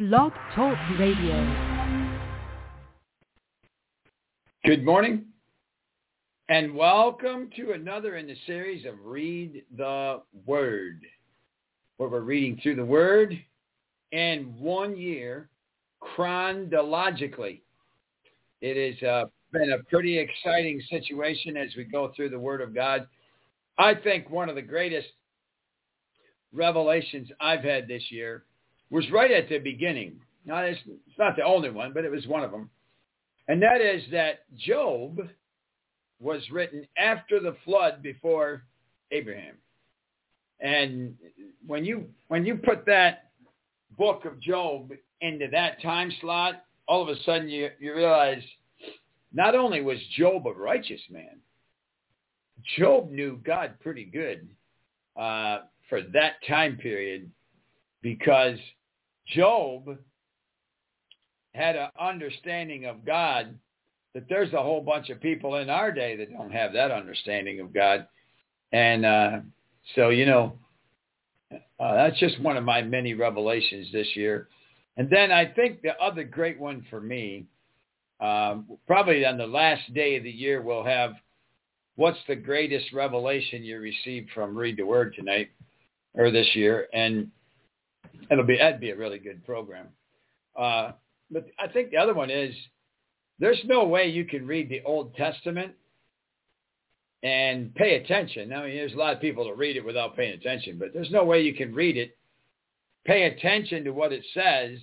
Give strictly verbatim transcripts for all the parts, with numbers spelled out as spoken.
Blog Talk Radio. Good morning, and welcome to another in the series of Read the Word, where we're reading through the Word in one year chronologically. It has uh, been a pretty exciting situation as we go through the Word of God. I think one of the greatest revelations I've had this year was right at the beginning. Now, it's, it's not the only one, but it was one of them. And that is that Job was written after the flood before Abraham. And when you when you put that book of Job into that time slot, all of a sudden you, you realize not only was Job a righteous man, Job knew God pretty good uh, for that time period, because Job had an understanding of God that there's a whole bunch of people in our day that don't have that understanding of God. And uh, so, you know, uh, that's just one of my many revelations this year. And then I think the other great one for me, um, probably on the last day of the year, we'll have what's the greatest revelation you received from Read the Word tonight or this year. And it'll be, that'd be a really good program. Uh, but I think the other one is there's no way you can read the Old Testament and pay attention. I mean, there's a lot of people that read it without paying attention, but there's no way you can read it, pay attention to what it says,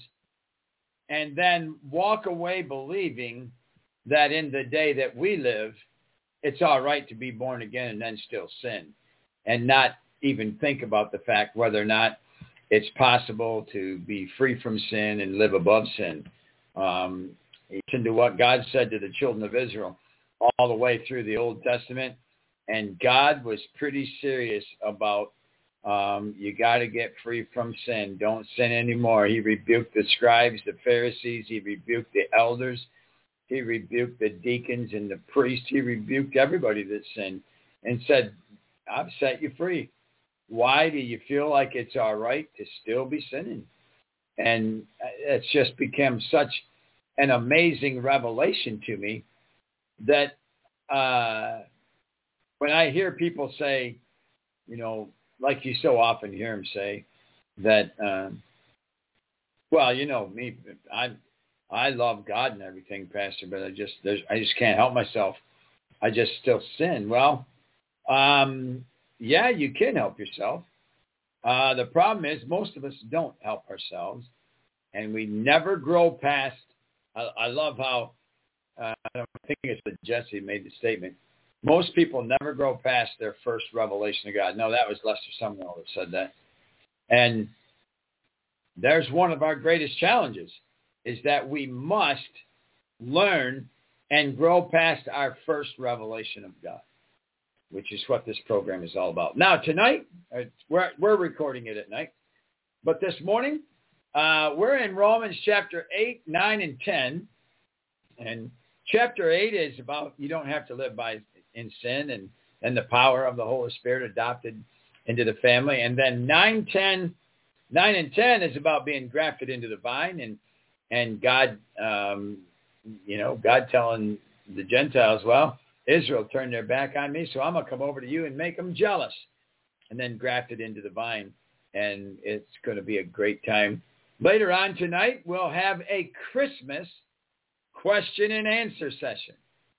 and then walk away believing that in the day that we live, it's all right to be born again and then still sin, and not even think about the fact whether or not it's possible to be free from sin and live above sin. Um, listen to what God said to the children of Israel all the way through the Old Testament, and God was pretty serious about um, you got to get free from sin. Don't sin anymore. He rebuked the scribes, the Pharisees. He rebuked the elders. He rebuked the deacons and the priests. He rebuked everybody that sinned and said, I've set you free. Why do you feel like it's all right to still be sinning? And it's just become such an amazing revelation to me that uh, when I hear people say, you know, like you so often hear them say that, um, well, you know, me, I I love God and everything, Pastor, but I just there's, I just can't help myself. I just still sin. Well, um, yeah, you can help yourself. Uh, the problem is most of us don't help ourselves, and we never grow past. I, I love how, uh, I don't think it's that Jesse made the statement, most people never grow past their first revelation of God. No, that was Lester Sumrall that said that. And there's one of our greatest challenges, is that we must learn and grow past our first revelation of God, which is what this program is all about. Now, tonight, we're, we're recording it at night, but this morning, uh, we're in Romans chapter eight, nine, and ten. And chapter eight is about you don't have to live by in sin, and, and the power of the Holy Spirit adopted into the family. And then nine, ten, nine and ten is about being grafted into the vine, and and God, um, you know, God telling the Gentiles, well, Israel turned their back on me, so I'm going to come over to you and make them jealous, and then grafted into the vine. And it's going to be a great time. Later on tonight, we'll have a Christmas question and answer session.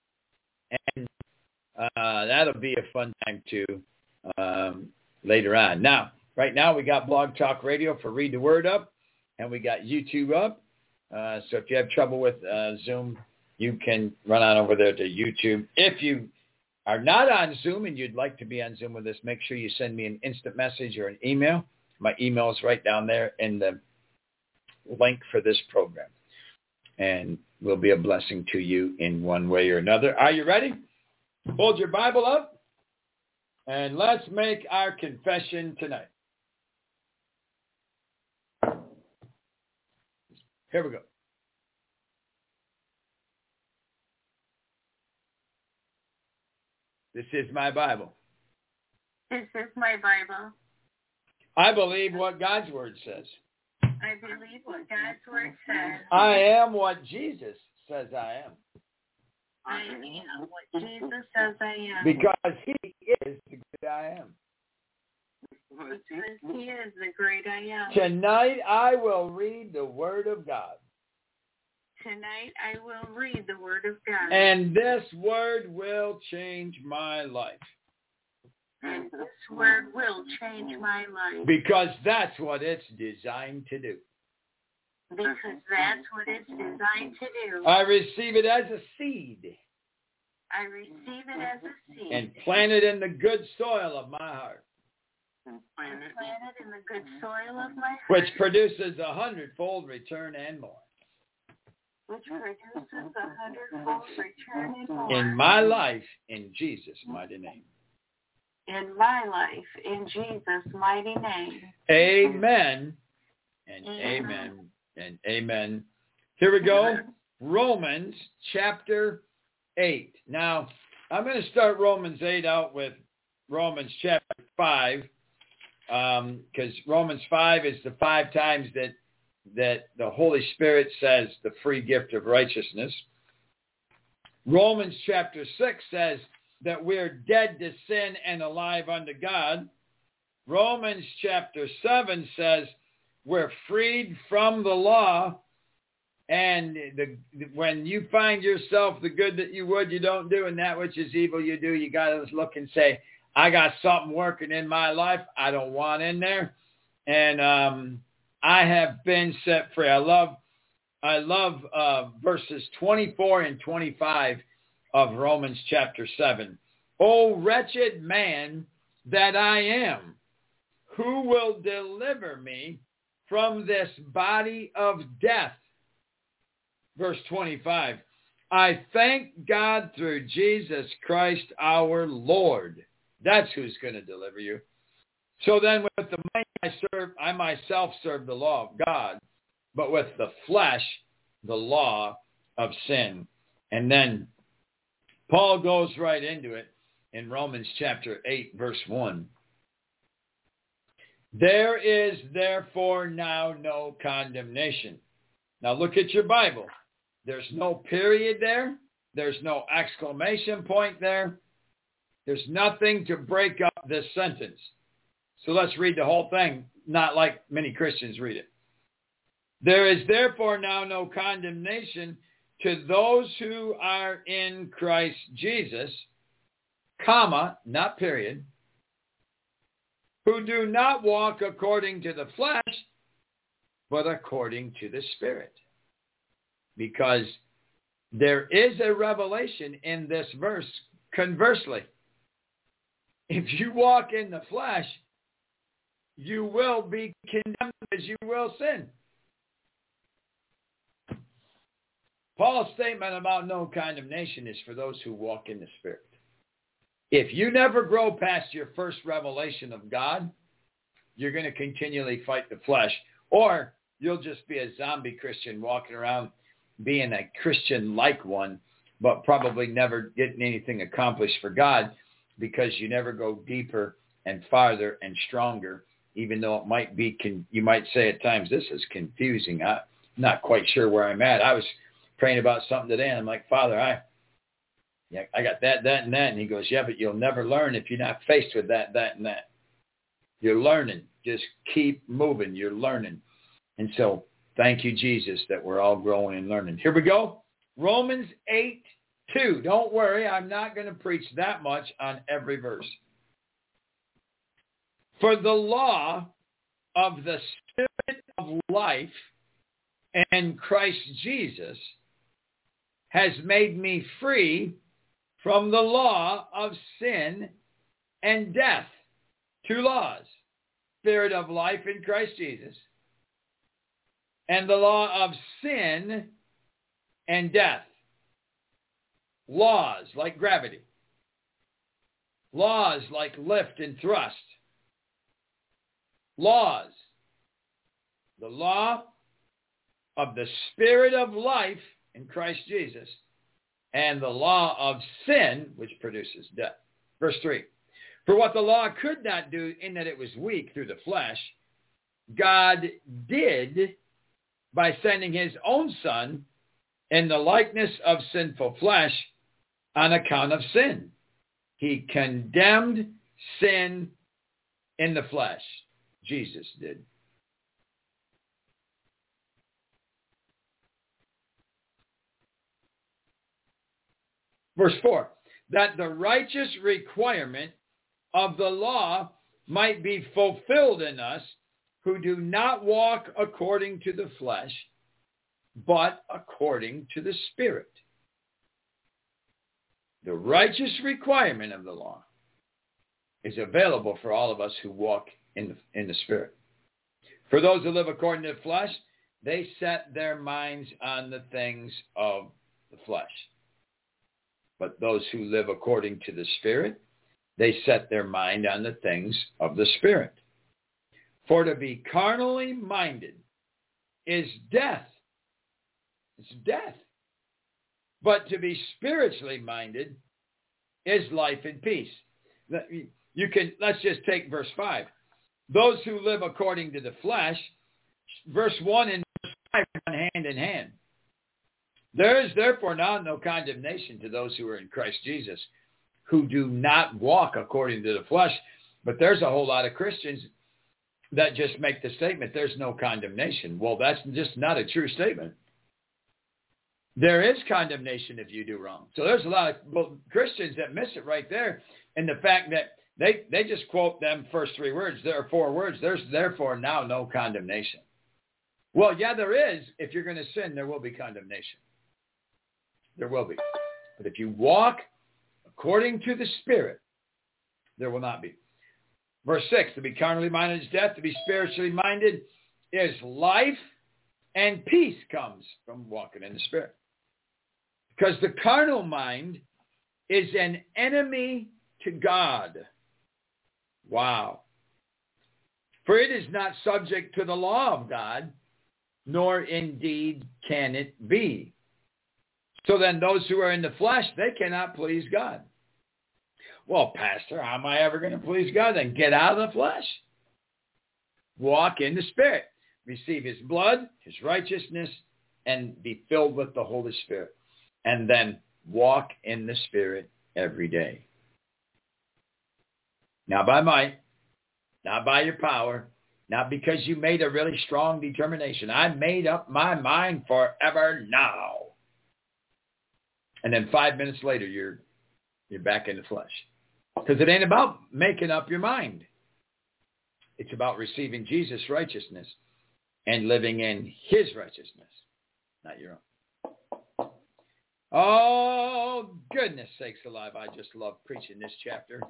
And uh, that'll be a fun time too um, later on. Now, right now we got Blog Talk Radio for Read the Word up, and we got YouTube up. Uh, so if you have trouble with uh, Zoom, you can run on over there to YouTube. If you are not on Zoom and you'd like to be on Zoom with us, make sure you send me an instant message or an email. My email is right down there in the link for this program. And will be a blessing to you in one way or another. Are you ready? Hold your Bible up, and let's make our confession tonight. Here we go. This is my Bible. This is my Bible. I believe what God's Word says. I believe what God's word says. I am what Jesus says I am. I am what Jesus says I am. Because he is the great I am. Because he is the great I am. Tonight I will read the Word of God. Tonight I will read the Word of God. And this Word will change my life. And this Word will change my life. Because that's what it's designed to do. Because that's what it's designed to do. I receive it as a seed. I receive it as a seed. And plant it in the good soil of my heart. And plant it in the good soil of my heart. Which produces a hundredfold return and more. Which produces a hundredfold return and more. In my life, in Jesus' mighty name. In my life, in Jesus' mighty name. Amen and amen. amen and amen. Here we go. Romans chapter eight. Now, I'm going to start Romans eight out with Romans chapter five, because um, Romans five is the five times that that the Holy Spirit says the free gift of righteousness. Romans chapter six says that we're dead to sin and alive unto God. Romans chapter seven says we're freed from the law. And the, when you find yourself the good that you would, you don't do, and that which is evil you do, you got to look and say, I got something working in my life I don't want in there. And um, I have been set free. I love I love uh, verses twenty-four and twenty-five of Romans chapter seven. O wretched man that I am, who will deliver me from this body of death? Verse twenty-five, I thank God through Jesus Christ our Lord. That's who's going to deliver you. So then with the mind I serve, I myself serve the law of God, but with the flesh, the law of sin. And then Paul goes right into it in Romans chapter eight, verse one. There is therefore now no condemnation. Now look at your Bible. There's no period there. There's no exclamation point there. There's nothing to break up this sentence. So let's read the whole thing, not like many Christians read it. There is therefore now no condemnation to those who are in Christ Jesus, comma, not period, who do not walk according to the flesh, but according to the Spirit. Because there is a revelation in this verse. Conversely, if you walk in the flesh, you will be condemned as you will sin. Paul's statement about no condemnation is for those who walk in the Spirit. If you never grow past your first revelation of God, you're going to continually fight the flesh. Or you'll just be a zombie Christian walking around being a Christian-like one, but probably never getting anything accomplished for God because you never go deeper and farther and stronger, even though it might be, con- you might say at times, this is confusing. I'm not quite sure where I'm at. I was praying about something today, and I'm like, Father, I yeah, I got that, that, and that. And he goes, yeah, but you'll never learn if you're not faced with that, that, and that. You're learning. Just keep moving. You're learning. And so thank you, Jesus, that we're all growing and learning. Here we go. Romans eight two. Don't worry, I'm not going to preach that much on every verse. For the law of the Spirit of life in Christ Jesus has made me free from the law of sin and death. Two laws. Spirit of life in Christ Jesus and the law of sin and death. Laws like gravity. Laws like lift and thrust. Laws. The law of the Spirit of life in Christ Jesus and the law of sin, which produces death. Verse three. For what the law could not do in that it was weak through the flesh, God did by sending his own Son in the likeness of sinful flesh on account of sin. He condemned sin in the flesh. Jesus did. Verse four, that the righteous requirement of the law might be fulfilled in us who do not walk according to the flesh, but according to the Spirit. The righteous requirement of the law is available for all of us who walk in the, in the Spirit. For those who live according to the flesh, they set their minds on the things of the flesh. But those who live according to the Spirit, they set their mind on the things of the Spirit. For to be carnally minded is death. It's death. But to be spiritually minded is life and peace. You can, let's just take verse five. Those who live according to the flesh, verse one and verse five run hand in hand. There is therefore now no condemnation to those who are in Christ Jesus, who do not walk according to the flesh. But there's a whole lot of Christians that just make the statement, there's no condemnation. Well, that's just not a true statement. There is condemnation if you do wrong. So there's a lot of well, Christians that miss it right there. And the fact that they, they just quote them first three words. There are four words. There's therefore now no condemnation. Well, yeah, there is. If you're going to sin, there will be condemnation. There will be. But if you walk according to the Spirit, there will not be. Verse six, to be carnally minded is death. To be spiritually minded is life, and peace comes from walking in the Spirit. Because the carnal mind is an enemy to God. Wow. For it is not subject to the law of God, nor indeed can it be. So then those who are in the flesh, they cannot please God. Well, Pastor, how am I ever going to please God? Then get out of the flesh. Walk in the Spirit. Receive his blood, his righteousness, and be filled with the Holy Spirit. And then walk in the Spirit every day. Not by might, not by your power, not because you made a really strong determination. I made up my mind forever now. And then five minutes later, you're you're back in the flesh. Because it ain't about making up your mind. It's about receiving Jesus' righteousness and living in his righteousness, not your own. Oh, goodness sakes alive. I just love preaching this chapter.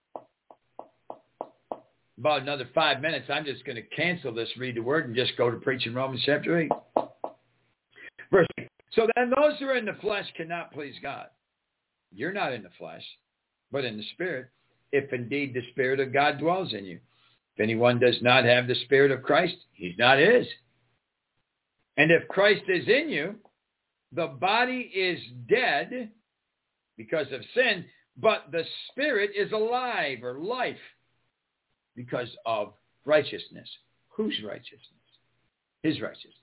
About another five minutes, I'm just going to cancel this, read the word, and just go to preaching Romans chapter eight. Verse eight. So then those who are in the flesh cannot please God. You're not in the flesh, but in the Spirit, if indeed the Spirit of God dwells in you. If anyone does not have the Spirit of Christ, he's not his. And if Christ is in you, the body is dead because of sin, but the Spirit is alive or life because of righteousness. Whose righteousness? His righteousness.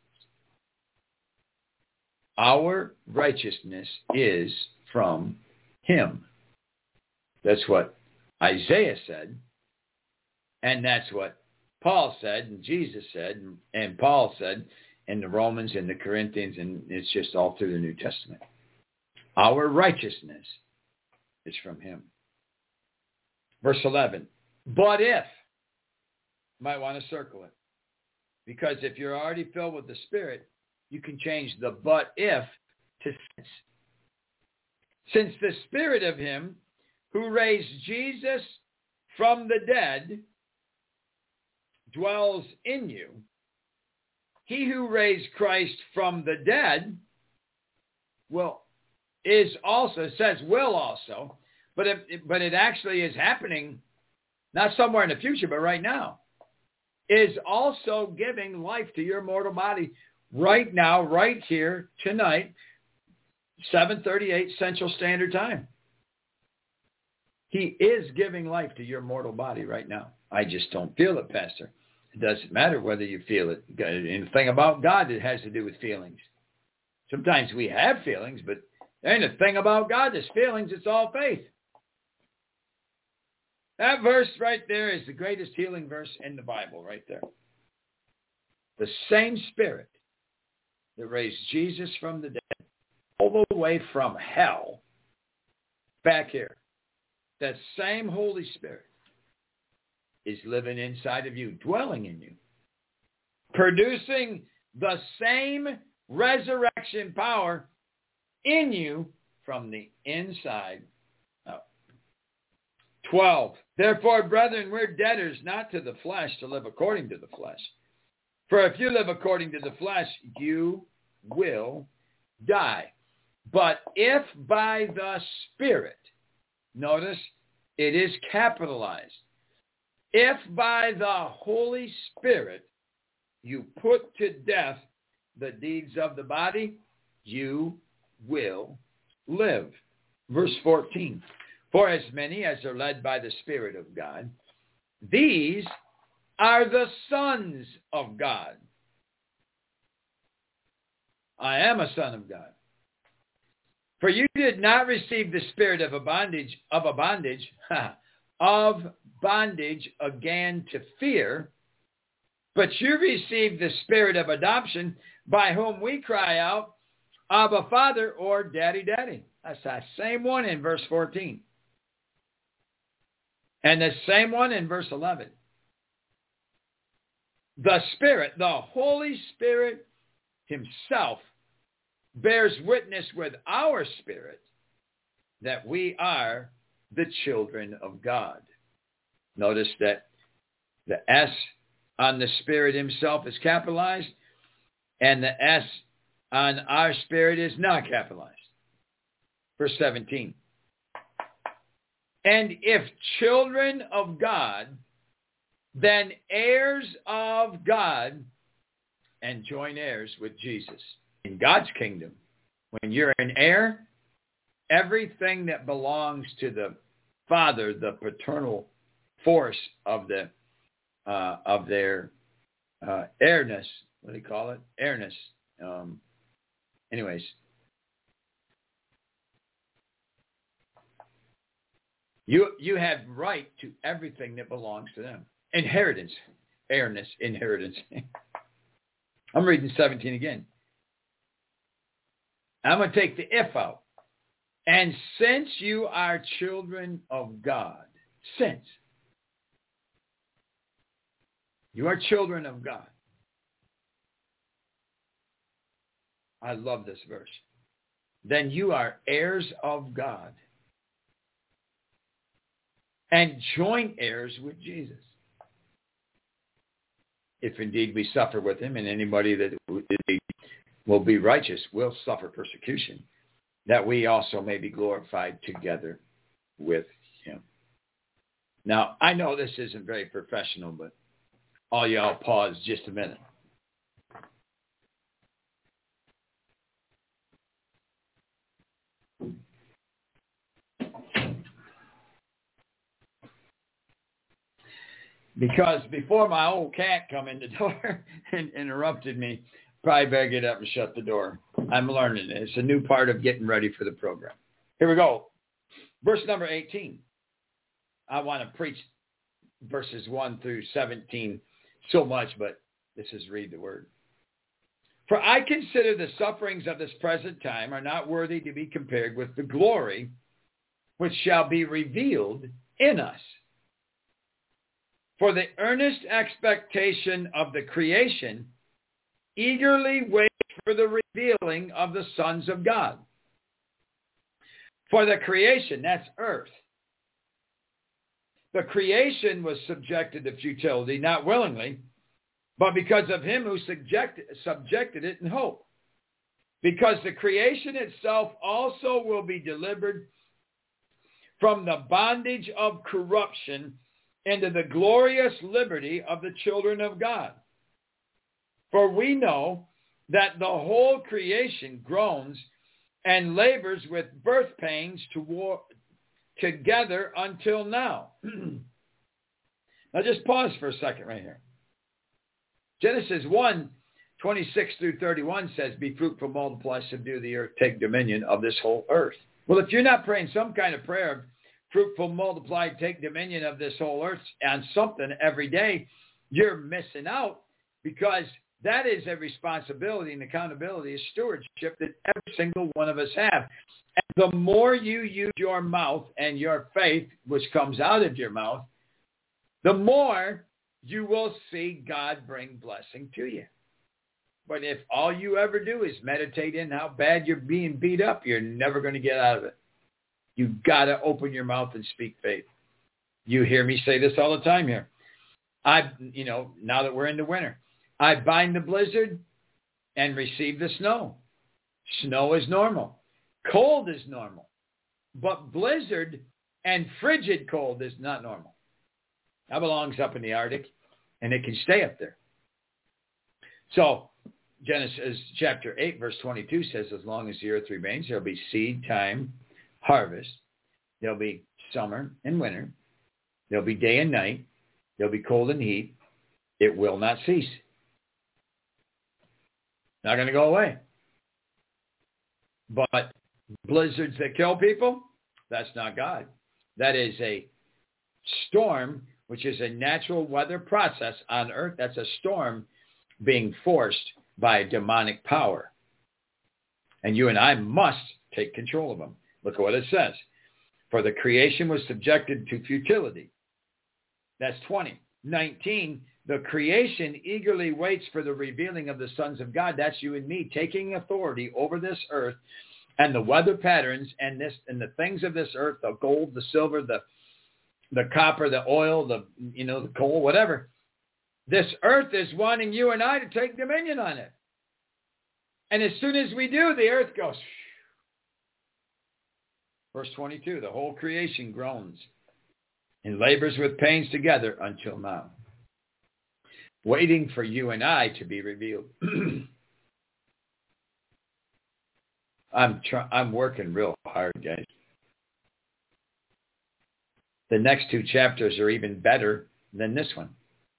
Our righteousness is from him. That's what Isaiah said. And that's what Paul said, and Jesus said, and, and Paul said in the Romans and the Corinthians, and it's just all through the New Testament. Our righteousness is from him. Verse eleven. But if, you might want to circle it, because if you're already filled with the Spirit, you can change the but if to since. Since the Spirit of him who raised Jesus from the dead dwells in you, he who raised Christ from the dead will is also, it says will also, but it, but it actually is happening not somewhere in the future, but right now, is also giving life to your mortal body right now, right here, tonight, seven thirty-eight Central Standard Time. He is giving life to your mortal body right now. I just don't feel it, Pastor. It doesn't matter whether you feel it. And the thing about God, it has to do with feelings. Sometimes we have feelings, but there ain't a thing about God that's feelings. It's all faith. That verse right there is the greatest healing verse in the Bible right there. The same Spirit that raised Jesus from the dead, all the way from hell, back here, that same Holy Spirit is living inside of you, dwelling in you, producing the same resurrection power in you from the inside out. twelve. Therefore, brethren, we're debtors not to the flesh to live according to the flesh. For if you live according to the flesh, you will die. But if by the Spirit, notice it is capitalized, if by the Holy Spirit you put to death the deeds of the body, you will live. Verse fourteen. For as many as are led by the Spirit of God, these are the sons of God. I am a son of God. For you did not receive the spirit of a bondage, of a bondage, of bondage again to fear, but you received the spirit of adoption, by whom we cry out, Abba, Father, or Daddy, Daddy. That's that same one in verse fourteen. And the same one in verse eleven. The Spirit, the Holy Spirit himself, bears witness with our spirit that we are the children of God. Notice that the S on the Spirit himself is capitalized, and the S on our spirit is not capitalized. Verse seventeen. And if children of God, then heirs of God, and joint heirs with Jesus. In God's kingdom, when you're an heir, everything that belongs to the Father, the paternal force of the uh, of their uh, heirness, what do you call it? Heirness. Um, anyways. You you have right to everything that belongs to them. Inheritance. Heirness. Inheritance. I'm reading seventeen again. I'm going to take the if out. And since you are children of God, since you are children of God. I love this verse. Then you are heirs of God and joint heirs with Jesus. If indeed we suffer with him, and anybody that will be righteous will suffer persecution, that we also may be glorified together with him. Now, I know this isn't very professional, but all y'all pause just a minute. Because before my old cat come in the door and interrupted me, probably better get up and shut the door. I'm learning it. It's a new part of getting ready for the program. Here we go. Verse number eighteen. I want to preach verses one through seventeen so much, but this is read the word. For I consider the sufferings of this present time are not worthy to be compared with the glory which shall be revealed in us. For the earnest expectation of the creation eagerly waits for the revealing of the sons of God. For the creation, that's earth. The creation was subjected to futility, not willingly, but because of him who subjected, subjected it in hope. Because the creation itself also will be delivered from the bondage of corruption into the glorious liberty of the children of God. For we know that the whole creation groans and labors with birth pains toward, together until now. Now just pause for a second right here. Genesis one, twenty-six through thirty-one says, be fruitful, multiply, subdue the earth, take dominion of this whole earth. Well, if you're not praying some kind of prayer of fruitful, multiply, take dominion of this whole earth on something every day, you're missing out, because that is a responsibility and accountability, a stewardship that every single one of us have. And the more you use your mouth and your faith, which comes out of your mouth, the more you will see God bring blessing to you. But if all you ever do is meditate in how bad you're being beat up, you're never going to get out of it. You got to open your mouth and speak faith. You hear me say this all the time here. I, you know, now that we're in the winter, I bind the blizzard and receive the snow. Snow is normal. Cold is normal. But blizzard and frigid cold is not normal. That belongs up in the Arctic, and it can stay up there. So Genesis chapter eight, verse twenty-two says, as long as the earth remains, there'll be seed time, harvest. There'll be summer and winter. There'll be day and night. There'll be cold and heat. It will not cease. Not going to go away. But blizzards that kill people, that's not God. That is a storm, which is a natural weather process on earth. That's a storm being forced by demonic power. And you and I must take control of them. Look at what it says. For the creation was subjected to futility. That's twenty. nineteen, the creation eagerly waits for the revealing of the sons of God. That's you and me taking authority over this earth and the weather patterns and this and the things of this earth, the gold, the silver, the the copper, the oil, the you know, the coal, whatever. This earth is wanting you and I to take dominion on it. And as soon as we do, the earth goes. Verse twenty-two, the whole creation groans and labors with pains together until now, waiting for you and I to be revealed. I'm try- I'm working real hard, guys. The next two chapters are even better than this one.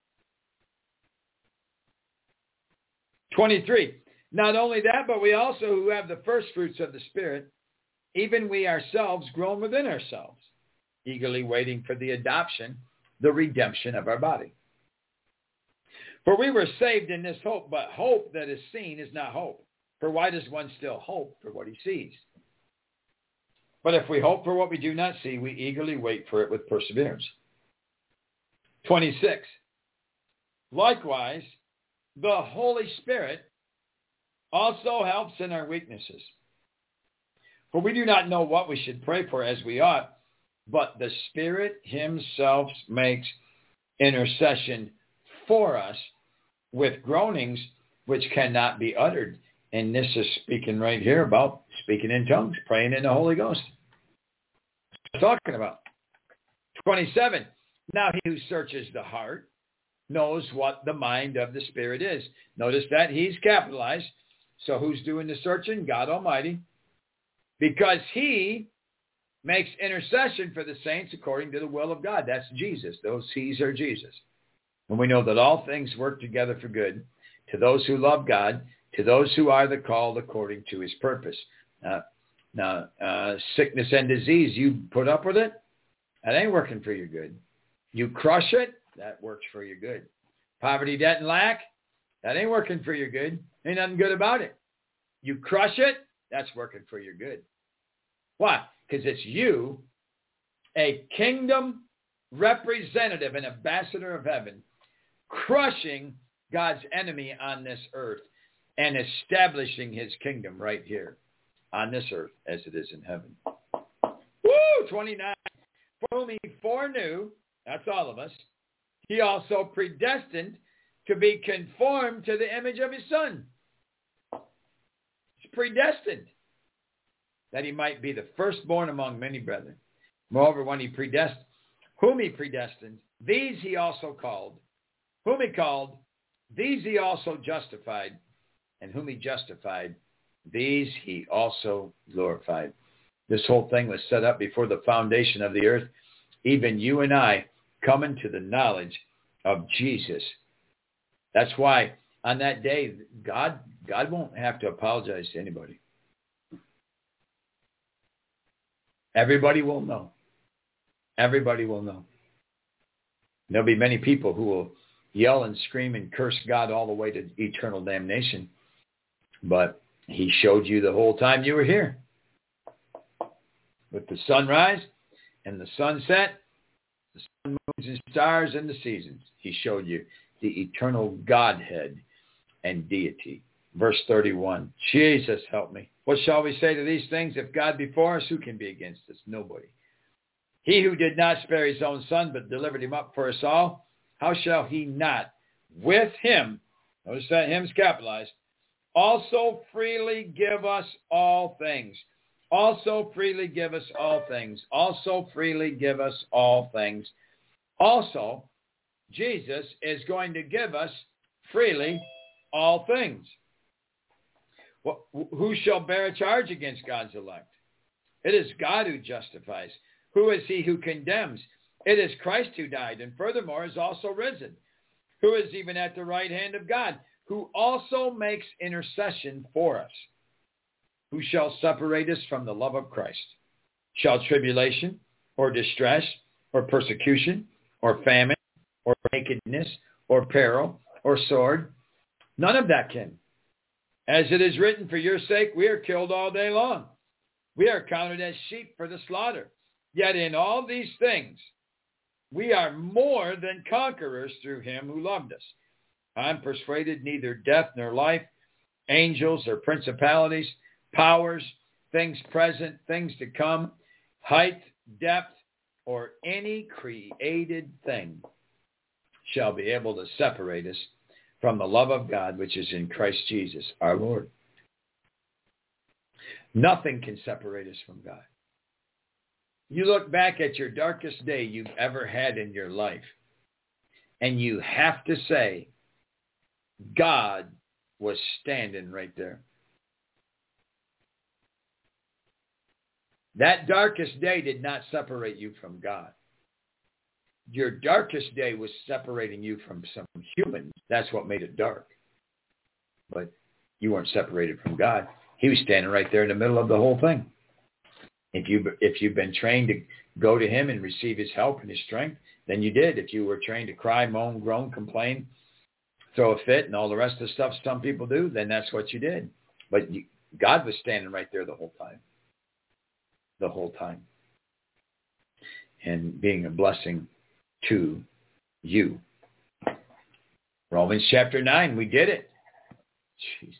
twenty-three. Not only that, but we also who have the first fruits of the Spirit, even we ourselves groan within ourselves, eagerly waiting for the adoption, the redemption of our body. For we were saved in this hope, but hope that is seen is not hope. For why does one still hope for what he sees? But if we hope for what we do not see, we eagerly wait for it with perseverance. twenty-six. Likewise, the Holy Spirit also helps in our weaknesses. For we do not know what we should pray for as we ought, but the Spirit himself makes intercession for us with groanings which cannot be uttered. And this is speaking right here about speaking in tongues, praying in the Holy Ghost. What I'm talking about. twenty-seven. Now he who searches the heart knows what the mind of the Spirit is. Notice that he's capitalized. So who's doing the searching? God Almighty. Because he makes intercession for the saints according to the will of God. That's Jesus. Those he's are Jesus. And we know that all things work together for good to those who love God, to those who are the called according to his purpose. Uh, now, uh, sickness and disease, you put up with it? That ain't working for your good. You crush it? That works for your good. Poverty, debt, and lack? That ain't working for your good. Ain't nothing good about it. You crush it? That's working for your good. Why? Because it's you, a kingdom representative, an ambassador of heaven, crushing God's enemy on this earth and establishing his kingdom right here on this earth as it is in heaven. Woo! twenty-nine. For whom he foreknew, that's all of us, he also predestined to be conformed to the image of his Son. He's predestined that he might be the firstborn among many brethren. Moreover, when he predestined, whom he predestined, these he also called. Whom he called, these he also justified. And whom he justified, these he also glorified. This whole thing was set up before the foundation of the earth. Even you and I come into the knowledge of Jesus That's why on that day, God, God won't have to apologize to anybody. Everybody will know. Everybody will know. There'll be many people who will yell and scream and curse God all the way to eternal damnation. But he showed you the whole time you were here. With the sunrise and the sunset, the sun, moons, and stars, and the seasons. He showed you the eternal Godhead and deity. Verse thirty-one, Jesus, help me. What shall we say to these things? If God be for us, who can be against us? Nobody. He who did not spare his own son, but delivered him up for us all, how shall he not with him, notice that him's capitalized, also freely give us all things? Also freely give us all things. Also freely give us all things. Also, Jesus is going to give us freely all things. Well, who shall bear a charge against God's elect? It is God who justifies. Who is he who condemns? It is Christ who died, and furthermore is also risen, who is even at the right hand of God, who also makes intercession for us. Who shall separate us from the love of Christ? Shall tribulation, or distress, or persecution, or famine, or nakedness, or peril, or sword? None of that can. As it is written, for your sake we are killed all day long. We are counted as sheep for the slaughter. Yet in all these things we are more than conquerors through him who loved us. I'm persuaded neither death nor life, angels or principalities, powers, things present, things to come, height, depth, or any created thing shall be able to separate us from the love of God which is in Christ Jesus our Lord. Nothing can separate us from God. You look back at your darkest day you've ever had in your life, and you have to say, God was standing right there. That darkest day did not separate you from God. Your darkest day was separating you from some humans. That's what made it dark. But you weren't separated from God. He was standing right there in the middle of the whole thing. If you if you've been trained to go to him and receive his help and his strength, then you did. If you were trained to cry, moan, groan, complain, throw a fit, and all the rest of the stuff some people do, then that's what you did. But you, God was standing right there the whole time. The whole time. And being a blessing to you. Romans chapter nine, we did it. Jesus.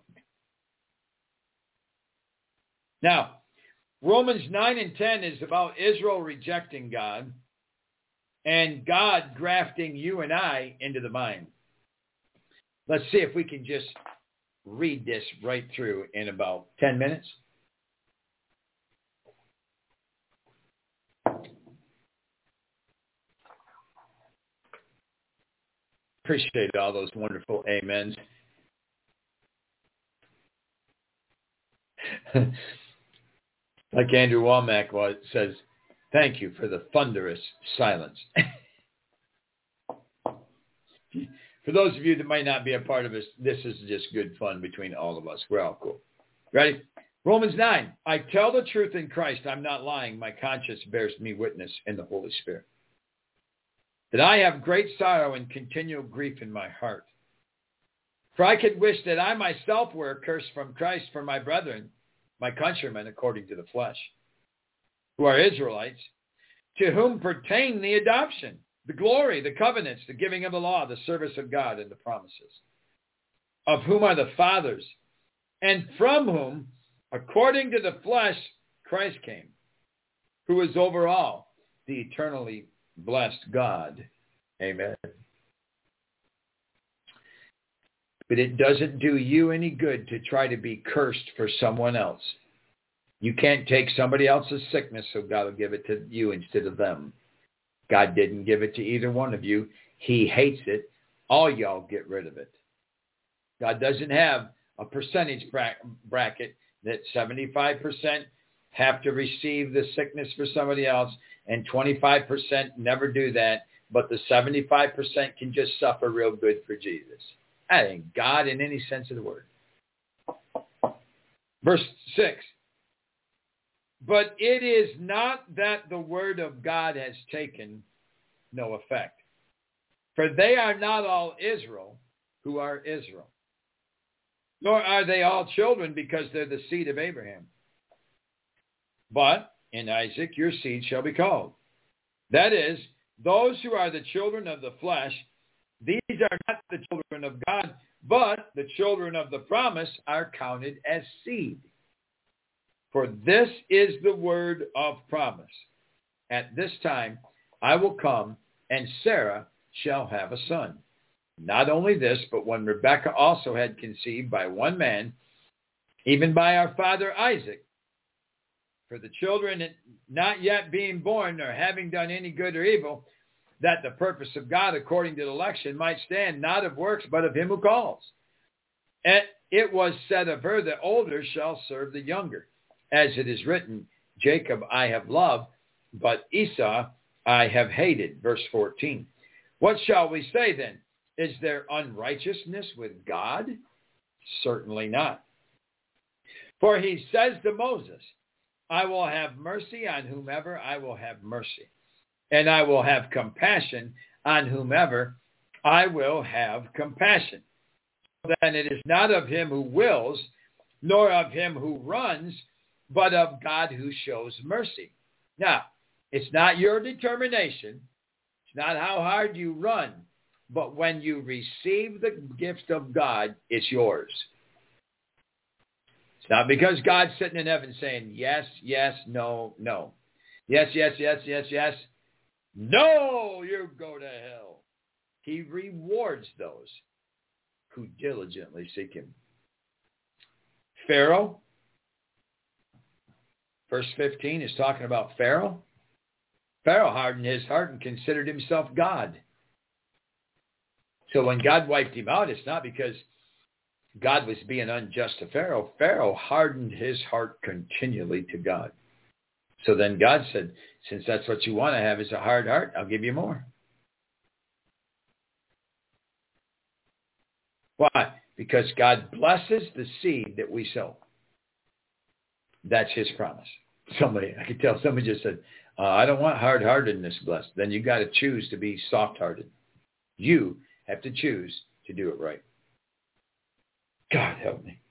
Now, Romans nine and ten is about Israel rejecting God and God grafting you and I into the vine. Let's see if we can just read this right through in about ten minutes. Appreciate all those wonderful amens. Like Andrew Womack was, says, thank you for the thunderous silence. For those of you that might not be a part of this, this is just good fun between all of us. We're all cool. Ready? Romans nine. I tell the truth in Christ. I'm not lying. My conscience bears me witness in the Holy Spirit that I have great sorrow and continual grief in my heart. For I could wish that I myself were accursed from Christ for my brethren, my countrymen according to the flesh, who are Israelites, to whom pertain the adoption, the glory, the covenants, the giving of the law, the service of God, and the promises, of whom are the fathers, and from whom, according to the flesh, Christ came, who is over all, the eternally blessed God. Amen. But it doesn't do you any good to try to be cursed for someone else. You can't take somebody else's sickness, so God will give it to you instead of them. God didn't give it to either one of you. He hates it. All y'all get rid of it. God doesn't have a percentage bracket that seventy-five percent have to receive the sickness for somebody else and twenty-five percent never do that. but the seventy-five percent can just suffer real good for Jesus. That ain't God in any sense of the word. Verse six. But it is not that the word of God has taken no effect. For they are not all Israel who are Israel, nor are they all children because they're the seed of Abraham. But in Isaac your seed shall be called. That is, those who are the children of the flesh, these are not the children of God, but the children of the promise are counted as seed. For this is the word of promise. At this time I will come, and Sarah shall have a son. Not only this, but when Rebekah also had conceived by one man, even by our father Isaac, for the children not yet being born, nor having done any good or evil, that the purpose of God according to the election might stand, not of works, but of him who calls. And it was said of her, the older shall serve the younger. As it is written, Jacob I have loved, but Esau I have hated. Verse fourteen. What shall we say then? Is there unrighteousness with God? Certainly not. For he says to Moses, I will have mercy on whomever I will have mercy, and I will have compassion on whomever I will have compassion. Then it is not of him who wills, nor of him who runs, but of God who shows mercy. Now, it's not your determination. It's not how hard you run. But when you receive the gift of God, it's yours. It's not because God's sitting in heaven saying, yes, yes, no, no. Yes, yes, yes, yes, yes. No, you go to hell. He rewards those who diligently seek him. Pharaoh, verse fifteen is talking about Pharaoh. Pharaoh hardened his heart and considered himself God. So when God wiped him out, it's not because God was being unjust to Pharaoh. Pharaoh hardened his heart continually to God. So then God said, since that's what you want to have is a hard heart, I'll give you more. Why? Because God blesses the seed that we sow. That's his promise. Somebody, I could tell somebody just said, uh, I don't want hard-heartedness blessed. Then you've got to choose to be soft-hearted. You have to choose to do it right. God help me.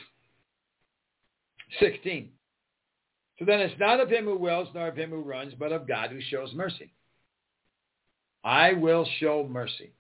sixteen. So then it's not of him who wills, nor of him who runs, but of God who shows mercy. I will show mercy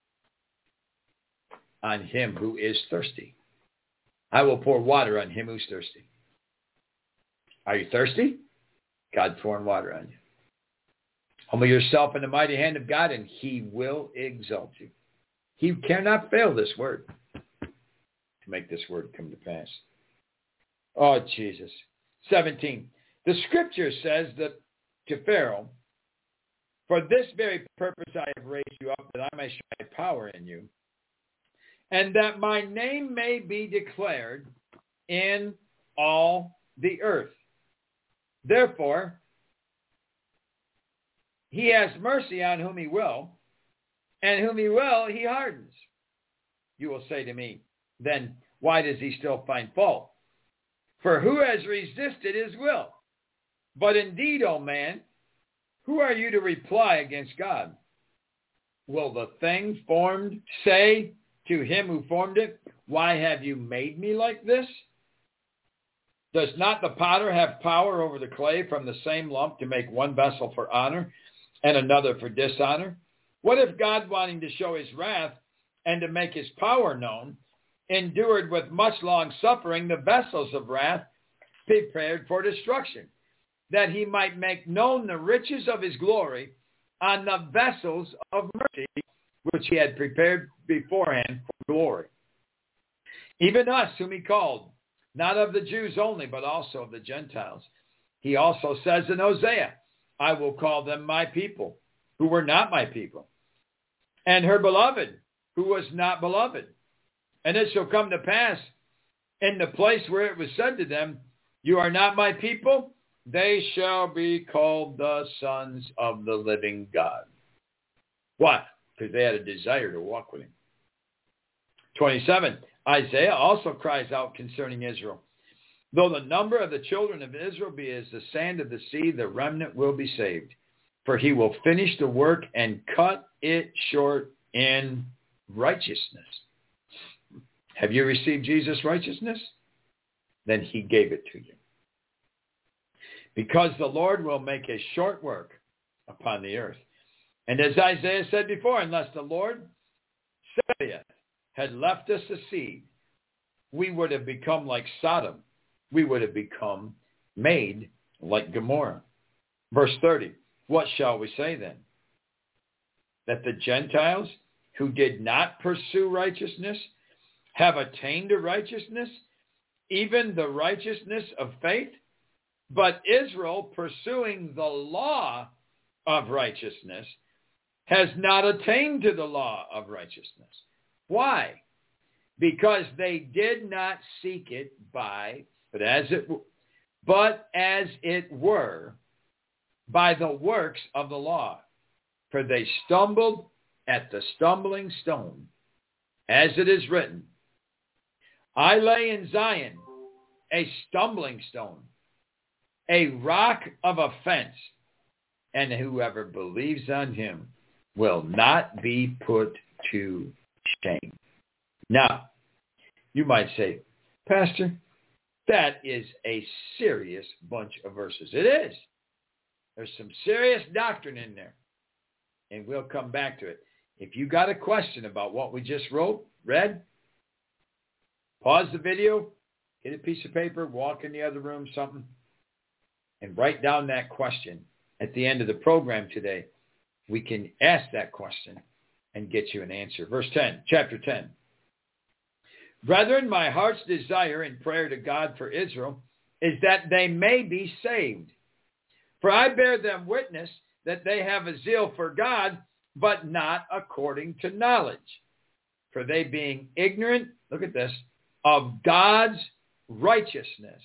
on him who is thirsty. I will pour water on him who's thirsty. Are you thirsty? God pouring water on you. Humble yourself in the mighty hand of God, and he will exalt you. He cannot fail this word to make this word come to pass. Oh, Jesus. seventeen. The scripture says that to Pharaoh, for this very purpose I have raised you up, that I may show my power in you, and that my name may be declared in all the earth. Therefore, he has mercy on whom he will, and whom he will, he hardens. You will say to me, then why does he still find fault? For who has resisted his will? But indeed, O man, who are you to reply against God? Will the thing formed say to him who formed it, why have you made me like this? Does not the potter have power over the clay from the same lump to make one vessel for honor and another for dishonor? What if God, wanting to show his wrath and to make his power known, endured with much long suffering the vessels of wrath prepared for destruction, that he might make known the riches of his glory on the vessels of mercy, which he had prepared beforehand for glory? Even us whom he called, not of the Jews only, but also of the Gentiles. He also says in Hosea, I will call them my people, who were not my people, and her beloved, who was not beloved. And it shall come to pass, in the place where it was said to them, you are not my people, they shall be called the sons of the living God. Why? Because they had a desire to walk with him. twenty-seven, Isaiah also cries out concerning Israel. Though the number of the children of Israel be as the sand of the sea, the remnant will be saved. For he will finish the work and cut it short in righteousness. Have you received Jesus' righteousness? Then he gave it to you. Because the Lord will make a short work upon the earth. And as Isaiah said before, unless the Lord saith, had left us a seed, we would have become like Sodom. We would have become made like Gomorrah. Verse thirty, what shall we say then? That the Gentiles who did not pursue righteousness have attained to righteousness, even the righteousness of faith? But Israel, pursuing the law of righteousness, has not attained to the law of righteousness. Why? Because they did not seek it by, but as it, but as it were, by the works of the law. For they stumbled at the stumbling stone, as it is written, I lay in Zion a stumbling stone, a rock of offense, and whoever believes on him will not be put to shame. Now, you might say, Pastor, that is a serious bunch of verses. It is. There's some serious doctrine in there, and we'll come back to it. If you got a question about what we just wrote, read, pause the video, get a piece of paper, walk in the other room, something, and write down that question. At the end of the program today, we can ask that question and get you an answer. Verse ten, chapter ten. Brethren, my heart's desire in prayer to God for Israel is that they may be saved. For I bear them witness that they have a zeal for God, but not according to knowledge. For they being ignorant, look at this, of God's righteousness,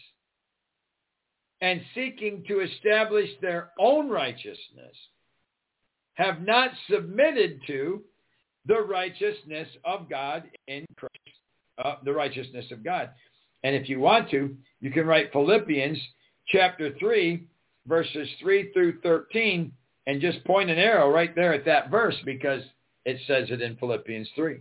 and seeking to establish their own righteousness, have not submitted to the righteousness of God in Christ, uh, the righteousness of God. And if you want to, you can write Philippians chapter three, verses three through thirteen, and just point an arrow right there at that verse because it says it in Philippians three.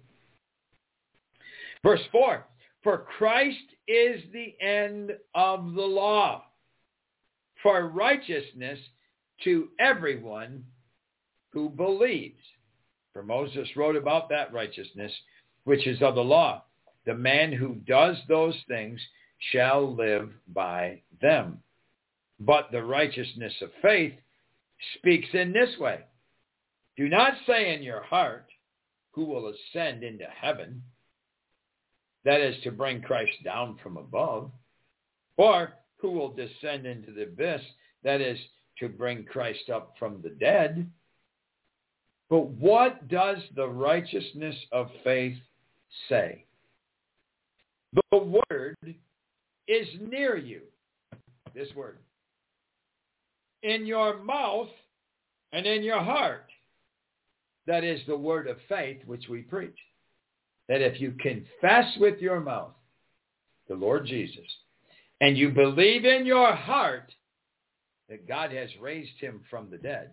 Verse four, for Christ is the end of the law, for righteousness to everyone who believes. For Moses wrote about that righteousness, which is of the law. The man who does those things shall live by them. But the righteousness of faith speaks in this way. Do not say in your heart, who will ascend into heaven? That is to bring Christ down from above. Or who will descend into the abyss? That is to bring Christ up from the dead. But what does the righteousness of faith say? The word is near you. This word. In your mouth and in your heart. That is the word of faith which we preach. That if you confess with your mouth the Lord Jesus, and you believe in your heart that God has raised him from the dead,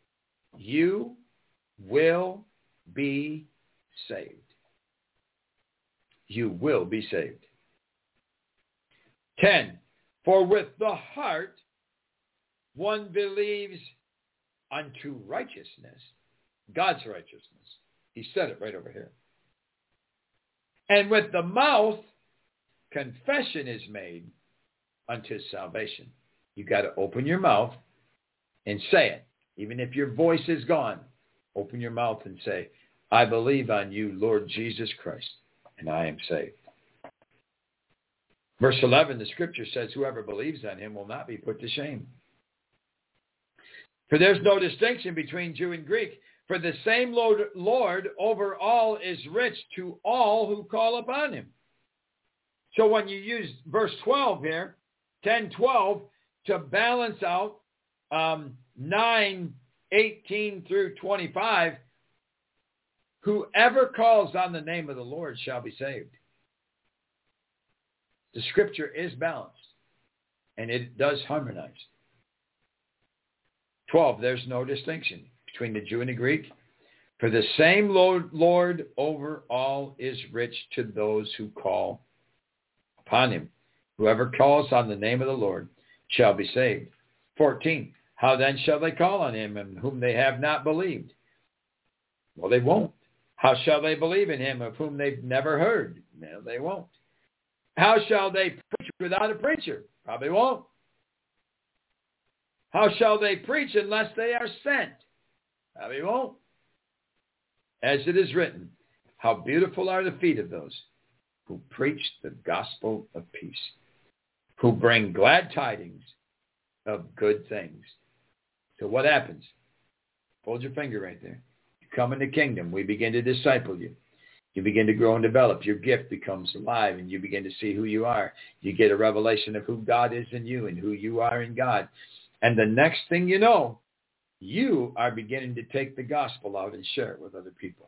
you will be saved. You will be saved. ten. For with the heart one believes unto righteousness, God's righteousness. He said it right over here. And with the mouth, confession is made unto salvation. You got to open your mouth and say it. Even if your voice is gone, open your mouth and say, I believe on you, Lord Jesus Christ, and I am saved. Verse eleven, the scripture says, whoever believes on him will not be put to shame. For there's no distinction between Jew and Greek. For the same Lord, Lord over all is rich to all who call upon him. So when you use verse twelve here, ten twelve, to balance out um, nine eighteen through twenty-five, Whoever calls on the name of the Lord shall be saved. The scripture is balanced, and it does harmonize. twelve, there's no distinction between the Jew and the Greek. For the same Lord, Lord over all is rich to those who call upon him. Whoever calls on the name of the Lord shall be saved. fourteen, how then shall they call on him in whom they have not believed? Well, they won't. How shall they believe in him of whom they've never heard? No, they won't. How shall they preach without a preacher? Probably won't. How shall they preach unless they are sent? Probably won't. As it is written, how beautiful are the feet of those who preach the gospel of peace, who bring glad tidings of good things. So what happens? Hold your finger right there. You come in the kingdom. We begin to disciple you. You begin to grow and develop. Your gift becomes alive, and you begin to see who you are. You get a revelation of who God is in you and who you are in God. And the next thing you know, you are beginning to take the gospel out and share it with other people.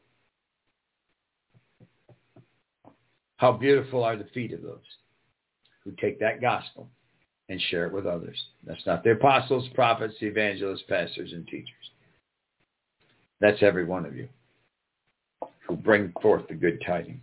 How beautiful are the feet of those who take that gospel and share it with others. That's not the apostles, prophets, evangelists, pastors, and teachers. That's every one of you who bring forth the good tidings.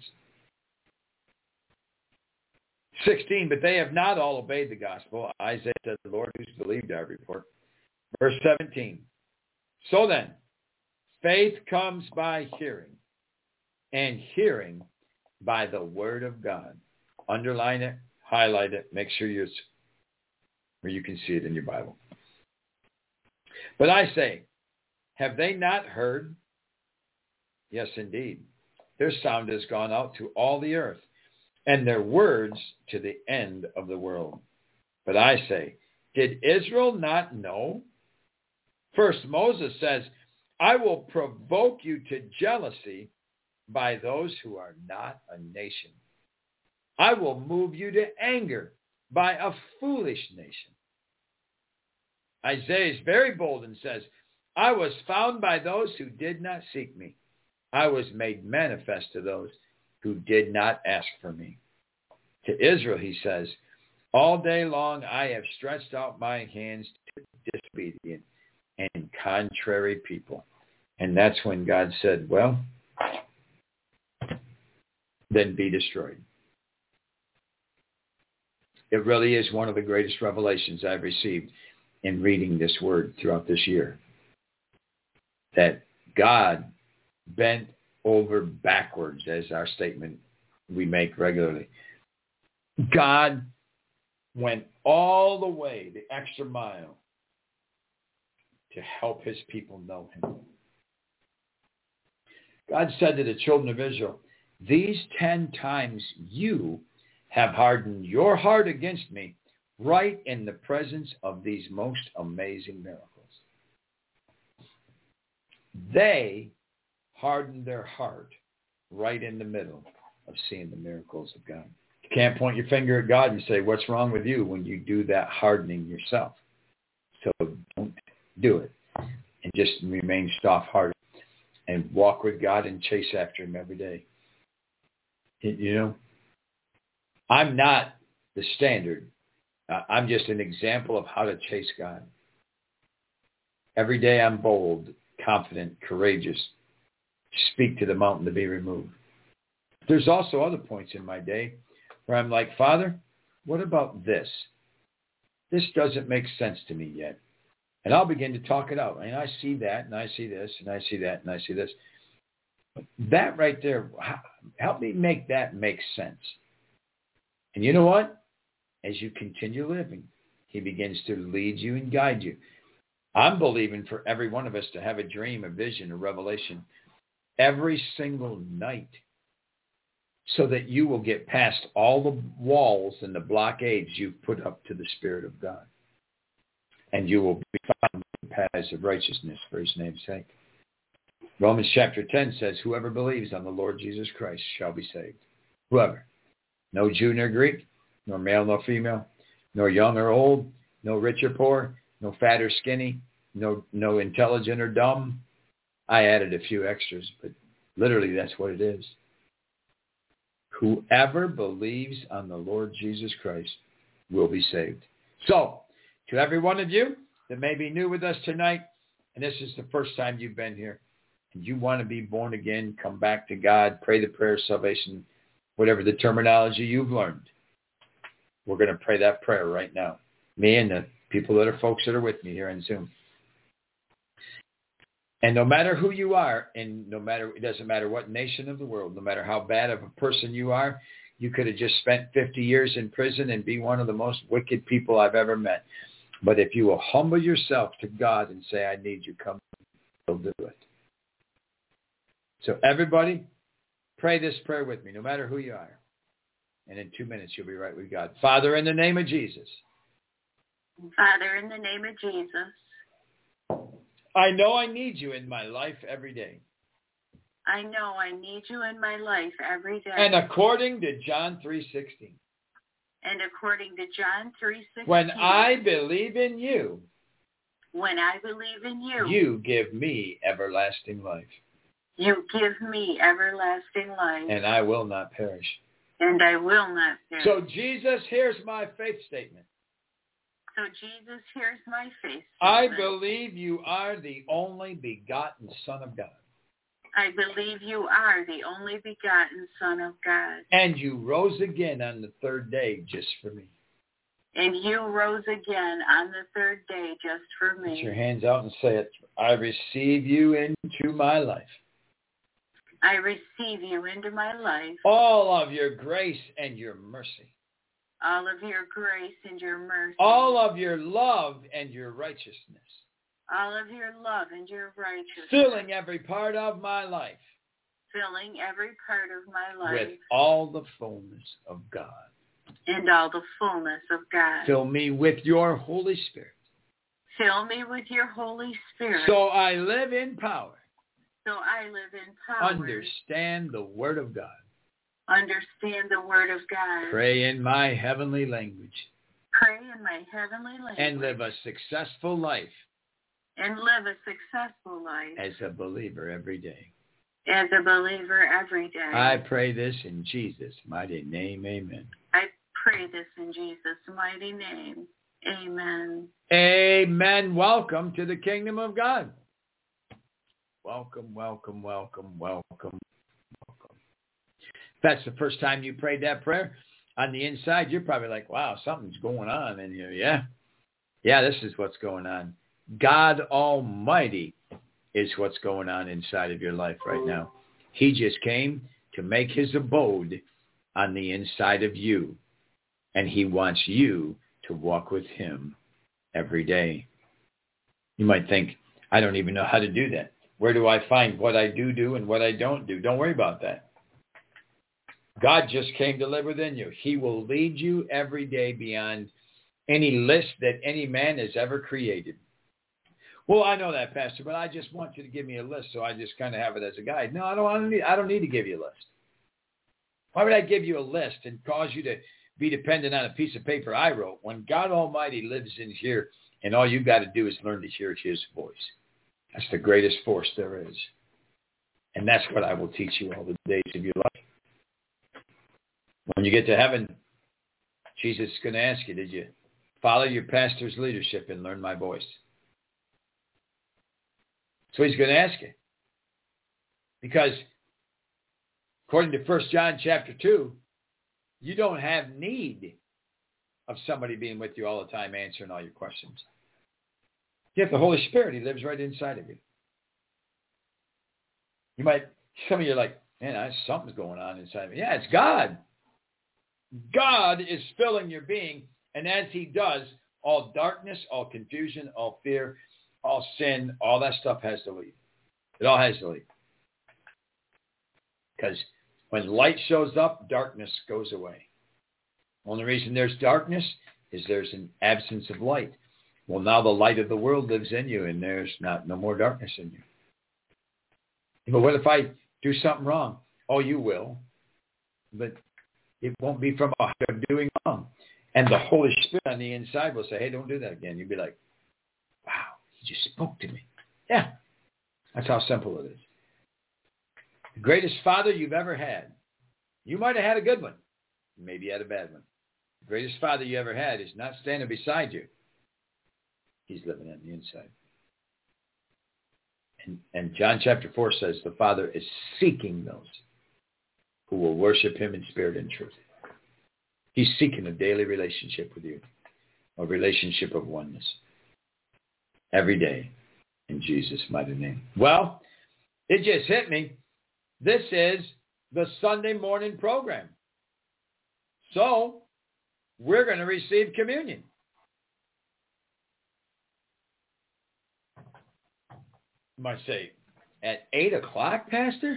sixteen, but they have not all obeyed the gospel. Isaiah said, the Lord who's believed our report. Verse seventeen, so then, faith comes by hearing, and hearing by the word of God. Underline it, highlight it, make sure you where you can see it in your Bible. But I say, have they not heard? Yes, indeed. Their sound has gone out to all the earth, and their words to the end of the world. But I say, did Israel not know? First, Moses says, I will provoke you to jealousy by those who are not a nation. I will move you to anger by a foolish nation. Isaiah is very bold and says, I was found by those who did not seek me. I was made manifest to those who did not ask for me. To Israel, he says, all day long I have stretched out my hands to disobedient and contrary people. And that's when God said, well, then be destroyed. It really is one of the greatest revelations I've received in reading this word throughout this year. That God bent over backwards, as our statement we make regularly. God went all the way, the extra mile, to help his people know him. God said to the children of Israel, these ten times you have hardened your heart against me right in the presence of these most amazing miracles. They hardened their heart right in the middle of seeing the miracles of God. You can't point your finger at God and say, what's wrong with you when you do that hardening yourself? So don't do it. And just remain soft-hearted and walk with God and chase after him every day. You know, I'm not the standard. I'm just an example of how to chase God. Every day I'm bold, confident, courageous. Speak to the mountain to be removed. There's also other points in my day where I'm like, Father, what about this? This doesn't make sense to me yet. And I'll begin to talk it out. And I see that, and I see this, and I see that, and I see this. That right there, help me make that make sense. And you know what? As you continue living, he begins to lead you and guide you. I'm believing for every one of us to have a dream, a vision, a revelation every single night so that you will get past all the walls and the blockades you've put up to the Spirit of God. And you will be found in the paths of righteousness for his name's sake. Romans chapter ten says, whoever believes on the Lord Jesus Christ shall be saved. Whoever. No Jew nor Greek, nor male nor female, nor young or old, no rich or poor, no fat or skinny, no no intelligent or dumb. I added a few extras, but Literally, that's what it is. Whoever believes on the Lord Jesus Christ will be saved. So, to every one of you that may be new with us tonight, and this is the first time you've been here, and you want to be born again, come back to God, pray the prayer of salvation, whatever the terminology you've learned, we're going to pray that prayer right now. Me and the people that are folks that are with me here on Zoom. And no matter who you are, and no matter, it doesn't matter what nation of the world, no matter how bad of a person you are, you could have just spent fifty years in prison and be one of the most wicked people I've ever met. But if you will humble yourself to God and say, I need you, come, he'll do it. So everybody, pray this prayer with me, no matter who you are. And in two minutes, you'll be right with God. Father, in the name of Jesus. Father, in the name of Jesus. I know I need you in my life every day. I know I need you in my life every day. And according to John three sixteen. And according to John three sixteen. When I believe in you. When I believe in you. You give me everlasting life. You give me everlasting life. And I will not perish. And I will not perish. So Jesus, here's my faith statement. So Jesus, here's my faith statement. I believe you are the only begotten Son of God. I believe you are the only begotten Son of God. And you rose again on the third day just for me. And you rose again on the third day just for me. Put your hands out and say it. I receive you into my life. I receive you into my life. All of your grace and your mercy. All of your grace and your mercy. All of your love and your righteousness. All of your love and your righteousness. Filling every part of my life. Filling every part of my life. With all the fullness of God. And all the fullness of God. Fill me with your Holy Spirit. Fill me with your Holy Spirit. So I live in power. So I live in power. Understand the Word of God. Understand the Word of God. Pray in my heavenly language. Pray in my heavenly language. And live a successful life. And live a successful life. As a believer every day. As a believer every day. I pray this in Jesus' mighty name. Amen. I pray this in Jesus' mighty name. Amen. Amen. Welcome to the kingdom of God. Welcome, welcome, welcome, welcome, welcome. If that's the first time you prayed that prayer, on the inside, you're probably like, wow, something's going on in here. Yeah. Yeah, this is what's going on. God Almighty is what's going on inside of your life right now. He just came to make his abode on the inside of you. And he wants you to walk with him every day. You might think, I don't even know how to do that. Where do I find what I do do and what I don't do? Don't worry about that. God just came to live within you. He will lead you every day beyond any list that any man has ever created. Well, I know that, Pastor, but I just want you to give me a list, so I just kind of have it as a guide. No, I don't, I don't need, I don't need to give you a list. Why would I give you a list and cause you to be dependent on a piece of paper I wrote when God Almighty lives in here and all you've got to do is learn to hear his voice? That's the greatest force there is. And that's what I will teach you all the days of your life. When you get to heaven, Jesus is going to ask you, did you follow your pastor's leadership and learn my voice? So he's going to ask you. Because according to First John chapter two, you don't have need of somebody being with you all the time answering all your questions. You have the Holy Spirit. He lives right inside of you. You might, some of you are like, man, something's going on inside of me. Yeah, it's God. God is filling your being. And as he does, all darkness, all confusion, all fear, all sin, all that stuff has to leave. It all has to leave. Because when light shows up, darkness goes away. Only reason there's darkness is there's an absence of light. Well, now the light of the world lives in you, and there's not no more darkness in you. But what if I do something wrong? Oh, you will. But it won't be from a heart of doing wrong. And the Holy Spirit on the inside will say, hey, don't do that again. You'll be like, wow, he just spoke to me. Yeah, that's how simple it is. The greatest father you've ever had. You might have had a good one. Maybe you had a bad one. The greatest father you ever had is not standing beside you. He's living on the inside. And, and John chapter four says the Father is seeking those who will worship him in spirit and truth. He's seeking a daily relationship with you, a relationship of oneness, every day in Jesus' mighty name. Well, it just hit me. This is the Sunday morning program. So we're going to receive communion. You might say, at eight o'clock, Pastor?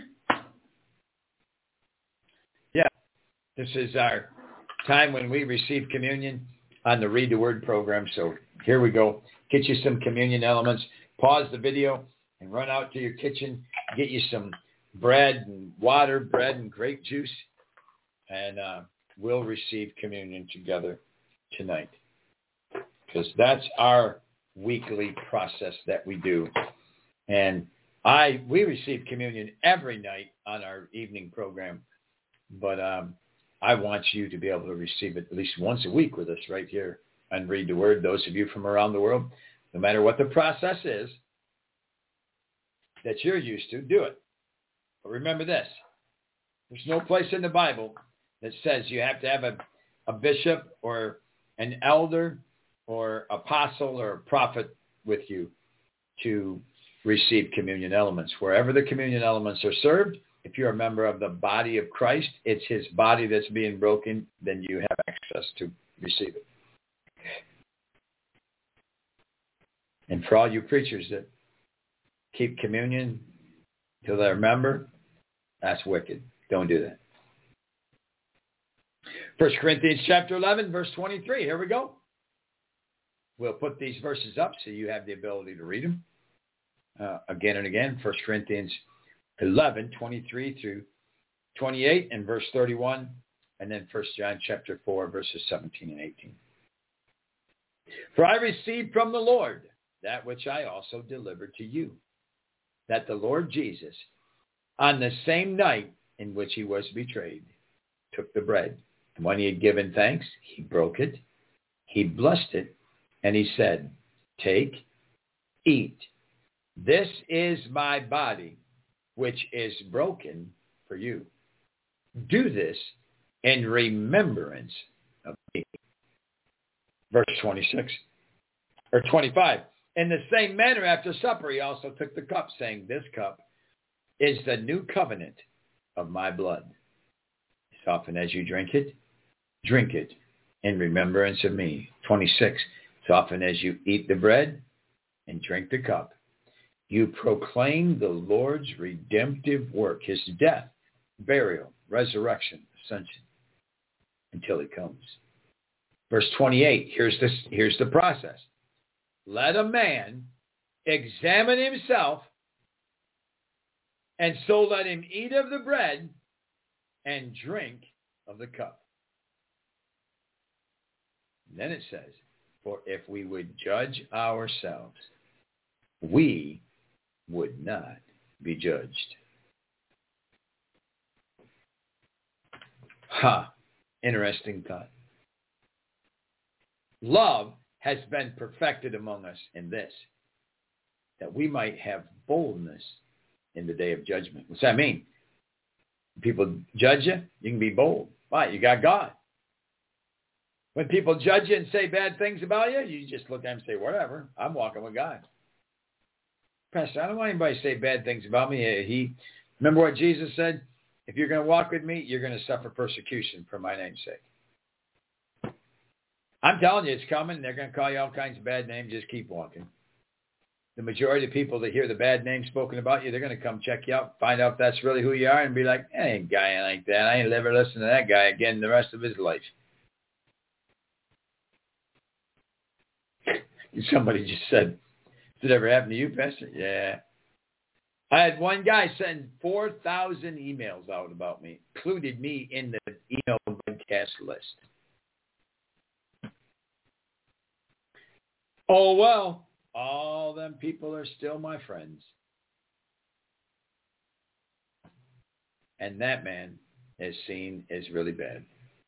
Yeah, this is our time when we receive communion on the Read the Word program. So here we go. Get you some communion elements. Pause the video and run out to your kitchen. Get you some bread and water, bread and grape juice. And uh, we'll receive communion together tonight. Because that's our weekly process that we do. And I we receive communion every night on our evening program. But um, I want you to be able to receive it at least once a week with us right here and Read the Word. Those of you from around the world, no matter what the process is that you're used to, do it. But remember this. There's no place in the Bible that says you have to have a, a bishop or an elder or apostle or a prophet with you to receive communion elements. Wherever the communion elements are served, if you're a member of the body of Christ, it's his body that's being broken, then you have access to receive it. And for all you preachers that keep communion till they're a member, that's wicked. Don't do that. First Corinthians chapter eleven, verse twenty-three. Here we go. We'll put these verses up so you have the ability to read them. Uh, again and again, First Corinthians eleven, twenty-three through twenty-eight, and verse thirty-one, and then First John chapter four, verses seventeen and eighteen. For I received from the Lord that which I also delivered to you, that the Lord Jesus, on the same night in which he was betrayed, took the bread. And when he had given thanks, he broke it, he blessed it, and he said, "Take, eat. This is my body, which is broken for you. Do this in remembrance of me." Verse twenty-six, or twenty-five. In the same manner, after supper, he also took the cup, saying, "This cup is the new covenant of my blood. As often as you drink it, drink it in remembrance of me." twenty-six. As often as you eat the bread and drink the cup, you proclaim the Lord's redemptive work, his death, burial, resurrection, ascension, until he comes. Verse twenty-eight, here's this, here's the process. Let a man examine himself, and so let him eat of the bread and drink of the cup. And then it says, for if we would judge ourselves, we would not be judged. Ha! Interesting thought. Love has been perfected among us in this, that we might have boldness in the day of judgment. What's that mean? When people judge you, you can be bold. Why? You got God. When people judge you and say bad things about you, you just look at them and say, whatever, I'm walking with God. Pastor, I don't want anybody to say bad things about me. He, remember what Jesus said? If you're going to walk with me, you're going to suffer persecution for my name's sake. I'm telling you, it's coming. They're going to call you all kinds of bad names. Just keep walking. The majority of people that hear the bad names spoken about you, they're going to come check you out, find out if that's really who you are, and be like, I ain't a guy like that. I ain't ever listen to that guy again the rest of his life. Somebody just said, did it ever happen to you, Pastor? Yeah. I had one guy send four thousand emails out about me, included me in the email broadcast list. Oh, well, all them people are still my friends. And that man is seen as really bad.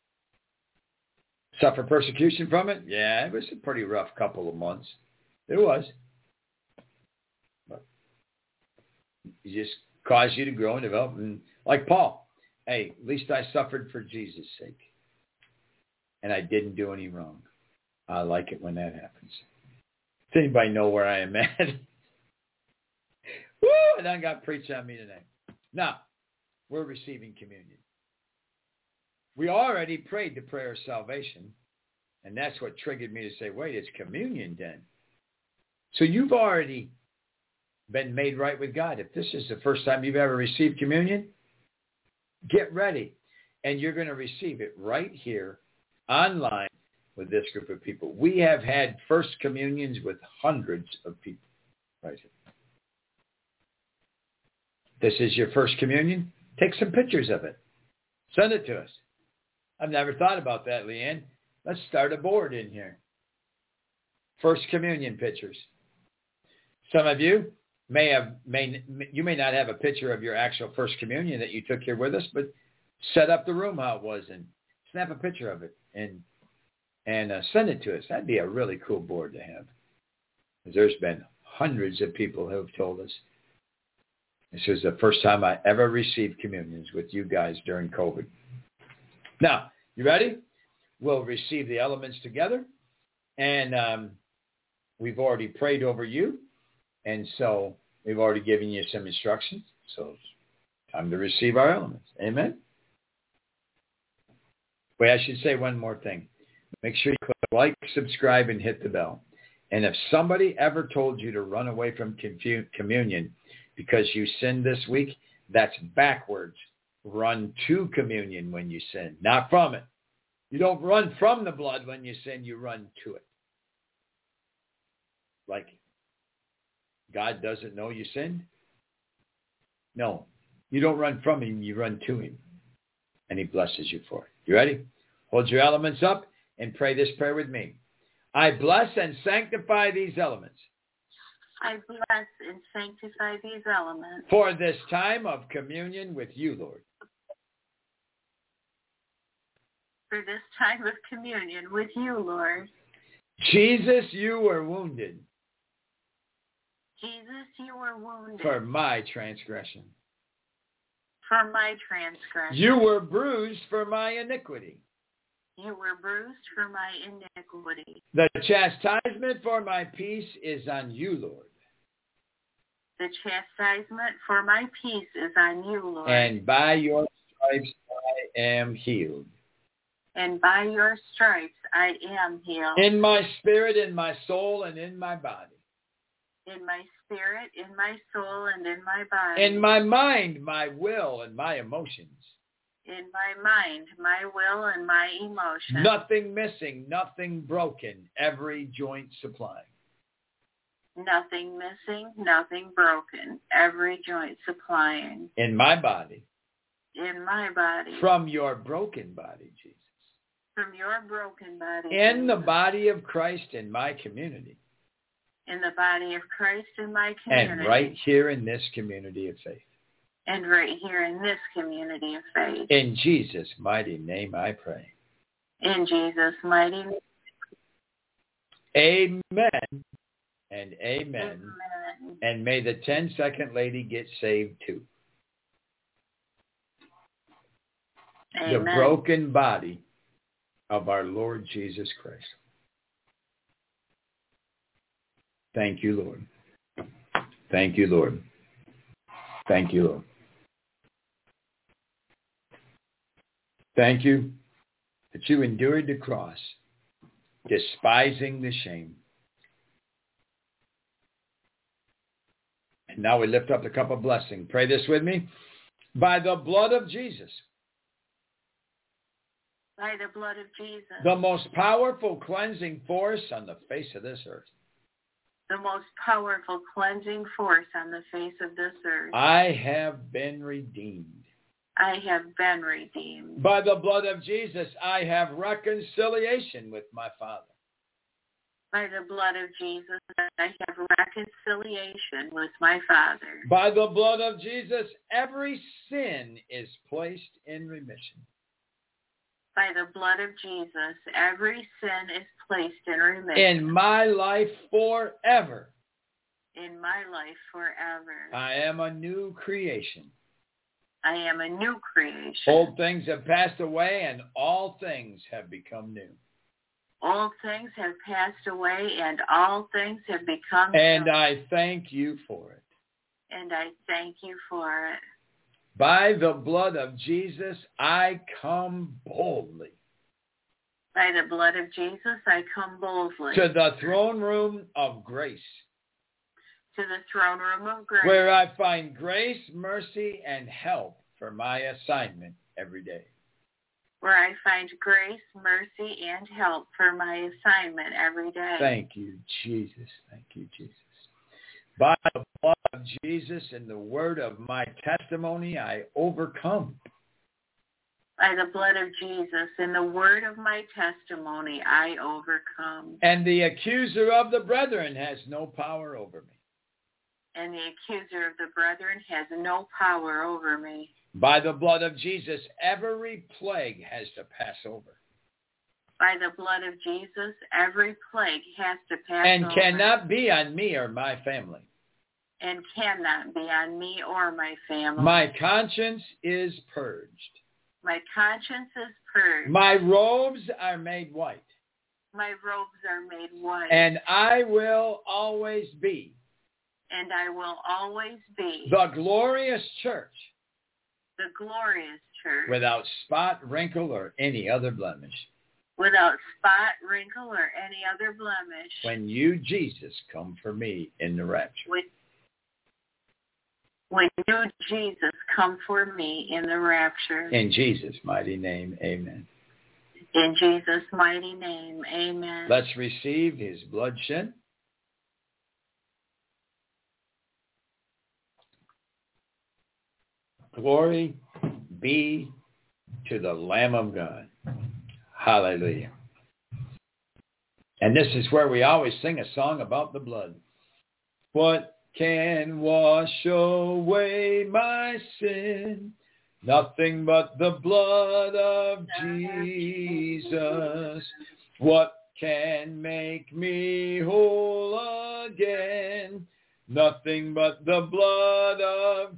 Suffer persecution from it? Yeah, it was a pretty rough couple of months. It was. But it just caused you to grow and develop. And like Paul, hey, at least I suffered for Jesus' sake. And I didn't do any wrong. I like it when that happens. Does anybody know where I am at? Woo! And I got preached on me today. Now, we're receiving communion. We already prayed the prayer of salvation, and that's what triggered me to say, wait, it's communion then. So you've already been made right with God. If this is the first time you've ever received communion, get ready, and you're going to receive it right here online with this group of people. We have had first communions with hundreds of people right here. This is your first communion? Take some pictures of it. Send it to us. I've never thought about that, Leanne. Let's start a board in here. First communion pictures. Some of you may have, may you may not have a picture of your actual first communion that you took here with us, but set up the room how it was and snap a picture of it and and uh, send it to us. That'd be a really cool board to have. Because there's been hundreds of people who have told us this is the first time I ever received communions with you guys during COVID. Now, you ready? We'll receive the elements together. And um, we've already prayed over you. And so we've already given you some instructions. So it's time to receive our elements. Amen? Wait, I should say one more thing. Make sure you click like, subscribe, and hit the bell. And if somebody ever told you to run away from confu- communion because you sinned this week, that's backwards. Run to communion when you sin, not from it. You don't run from the blood when you sin, you run to it. Like, God doesn't know you sinned? No. You don't run from him, you run to him. And he blesses you for it. You ready? Hold your elements up and pray this prayer with me. I bless and sanctify these elements. I bless and sanctify these elements. For this time of communion with you, Lord. For this time of communion with you, Lord. Jesus, you were wounded. Jesus, you were wounded. For my transgression. For my transgression. You were bruised for my iniquity. You were bruised for my iniquity. The chastisement for my peace is on you, Lord. The chastisement for my peace is on you, Lord. And by your stripes I am healed. And by your stripes I am healed. In my spirit, in my soul, and in my body. In my spirit, in my soul, and in my body. In my mind, my will, and my emotions. In my mind, my will, and my emotions. Nothing missing, nothing broken, every joint supplying. Nothing missing, nothing broken, every joint supplying. In my body. In my body. From your broken body, Jesus. From your broken body. In Jesus. the body of Christ in my community. In the body of Christ in my community. And right here in this community of faith. And right here in this community of faith. In Jesus' mighty name I pray. In Jesus' mighty name. Amen and amen. Amen. And may the ten-second lady get saved too. Amen. The broken body of our Lord Jesus Christ. Thank you, Lord. Thank you, Lord. Thank you, Lord. Thank you that you endured the cross, despising the shame. And now we lift up the cup of blessing. Pray this with me. By the blood of Jesus. By the blood of Jesus. The most powerful cleansing force on the face of this earth. The most powerful cleansing force on the face of this earth. I have been redeemed. I have been redeemed. By the blood of Jesus, I have reconciliation with my Father. By the blood of Jesus, I have reconciliation with my Father. By the blood of Jesus, every sin is placed in remission. By the blood of Jesus, every sin is placed in remission. In my life forever. In my life forever. I am a new creation. I am a new creation. Old things have passed away and all things have become new. All things have passed away and all things have become And new. I thank you for it. And I thank you for it. By the blood of Jesus, I come boldly. By the blood of Jesus, I come boldly. To the throne room of grace. To the throne room of grace. Where I find grace, mercy, and help for my assignment every day. Where I find grace, mercy, and help for my assignment every day. Thank you, Jesus. Thank you, Jesus. By the blood of Jesus and the word of my testimony, I overcome. By the blood of Jesus and the word of my testimony, I overcome. And the accuser of the brethren has no power over me. And the accuser of the brethren has no power over me. By the blood of Jesus, every plague has to pass over. By the blood of Jesus, every plague has to pass and over. And cannot be on me or my family. And cannot be on me or my family. My conscience is purged. My conscience is purged. My robes are made white. My robes are made white. And I will always be. And I will always be. The glorious church. The glorious church. Without spot, wrinkle, or any other blemish. Without spot, wrinkle, or any other blemish. When you, Jesus, come for me in the rapture. When, when you, Jesus, come for me in the rapture. In Jesus' mighty name, amen. In Jesus' mighty name, amen. Let's receive his bloodshed. Glory be to the Lamb of God. Hallelujah. And this is where we always sing a song about the blood. What can wash away my sin? Nothing but the blood of Jesus. What can make me whole again? Nothing but the blood of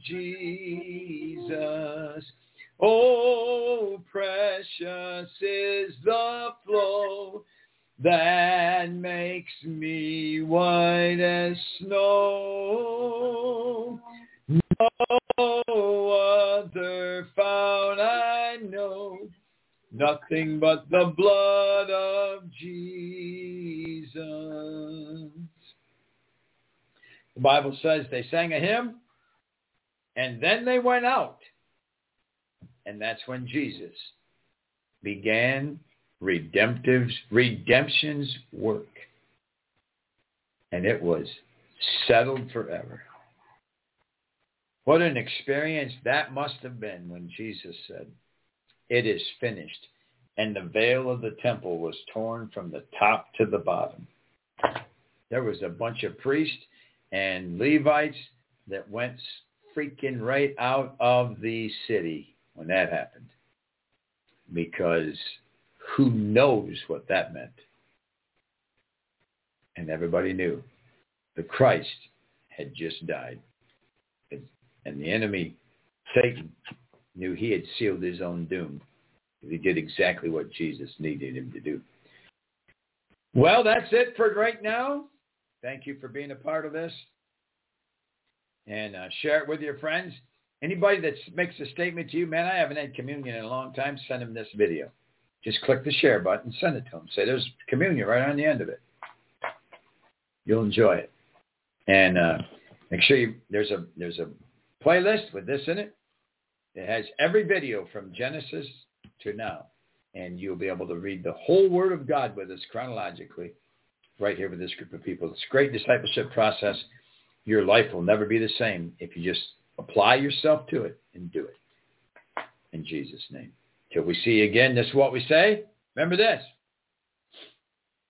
Jesus. Oh, precious is the flow that makes me white as snow. No other found I know, nothing but the blood of Jesus. The Bible says they sang a hymn, and then they went out. And that's when Jesus began redemptive, redemption's work. And it was settled forever. What an experience that must have been when Jesus said, "It is finished." And the veil of the temple was torn from the top to the bottom. There was a bunch of priests and Levites that went freaking right out of the city when that happened. Because who knows what that meant? And everybody knew the Christ had just died. And the enemy, Satan, knew he had sealed his own doom. He did exactly what Jesus needed him to do. Well, that's it for right now. Thank you for being a part of this. And uh, share it with your friends. Anybody that makes a statement to you, man, I haven't had communion in a long time, send them this video. Just click the share button, send it to them. Say there's communion right on the end of it. You'll enjoy it. And uh, make sure you, there's a there's a playlist with this in it. It has every video from Genesis to now. And you'll be able to read the whole Word of God with us chronologically right here with this group of people. It's a great discipleship process. Your life will never be the same if you just apply yourself to it and do it. In Jesus' name. Till we see you again, this is what we say. Remember this.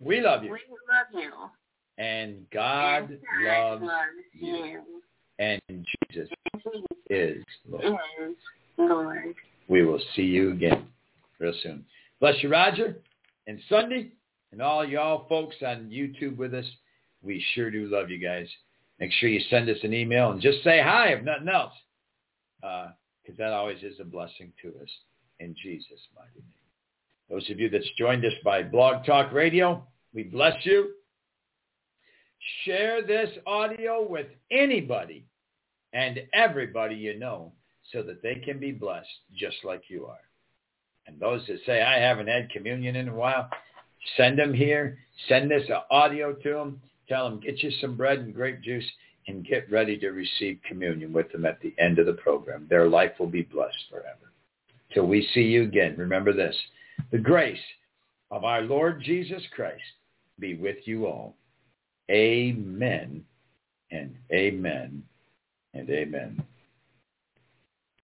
We love you. We love you. And God and loves, loves you. you. And Jesus Jesus is Lord. is Lord. We will see you again real soon. Bless you, Roger, and Sunday, and all y'all folks on YouTube with us. We sure do love you guys. Make sure you send us an email and just say hi, if nothing else, because uh, that always is a blessing to us in Jesus' mighty name. Those of you that's joined us by Blog Talk Radio, we bless you. Share this audio with anybody and everybody you know so that they can be blessed just like you are. And those that say, I haven't had communion in a while, send them here. Send this audio to them. Tell them, get you some bread and grape juice and get ready to receive communion with them at the end of the program. Their life will be blessed forever. Till we see you again, remember this. The grace of our Lord Jesus Christ be with you all. Amen and amen and amen.